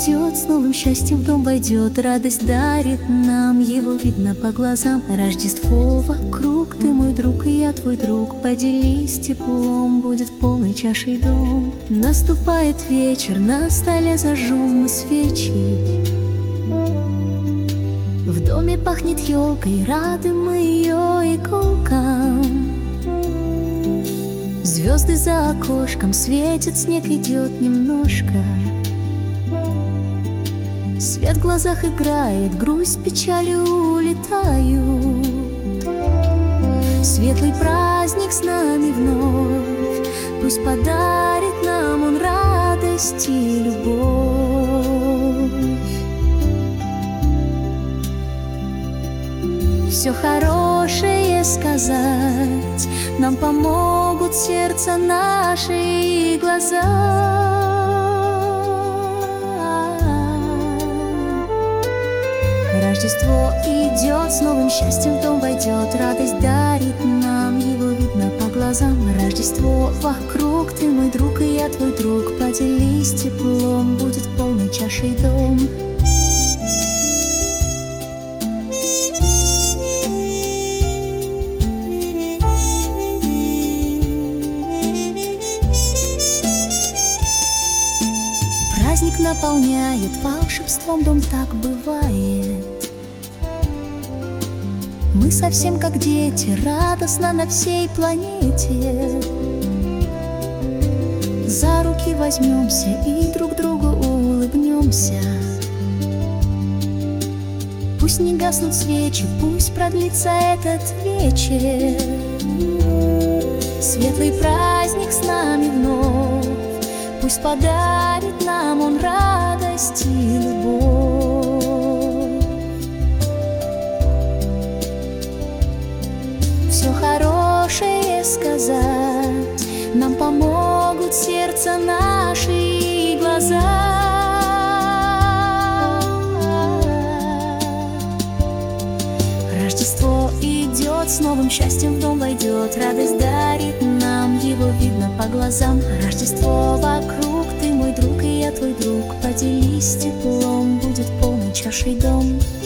идет, с новым счастьем в дом войдет, радость дарит нам, его видно по глазам. Рождество вокруг, ты мой друг, и я твой друг, поделись теплом, будет полной чашей дом. Наступает вечер, на столе зажжем мы свечи, в доме пахнет елкой, рады мы ее иголкам. Звезды за окошком светят, снег идет немножко. Свет в глазах играет, грусть, печалью улетают. Светлый праздник с нами вновь, пусть подарит нам он радость и любовь. Все хорошее сказать нам помогут сердце наши и глаза. Рождество идет, с новым счастьем в дом войдет, радость дарит нам, его видно по глазам. Рождество вокруг, ты мой друг, и я твой друг, поделись теплом, будет полной чашей дом. Праздник наполняет волшебством дом, так бывает. Мы совсем как дети, радостно на всей планете. За руки возьмемся и друг другу улыбнемся. Пусть не гаснут свечи, пусть продлится этот вечер. Светлый праздник с нами вновь, пусть подарит нам он радость и любовь. Все хорошее сказать нам помогут сердце наши и глаза. Рождество идет, с новым счастьем в дом войдет, радость дарит нам, его видно по глазам. Рождество вокруг, ты мой друг, и я твой друг, поделись теплом, будет полной чашей дом.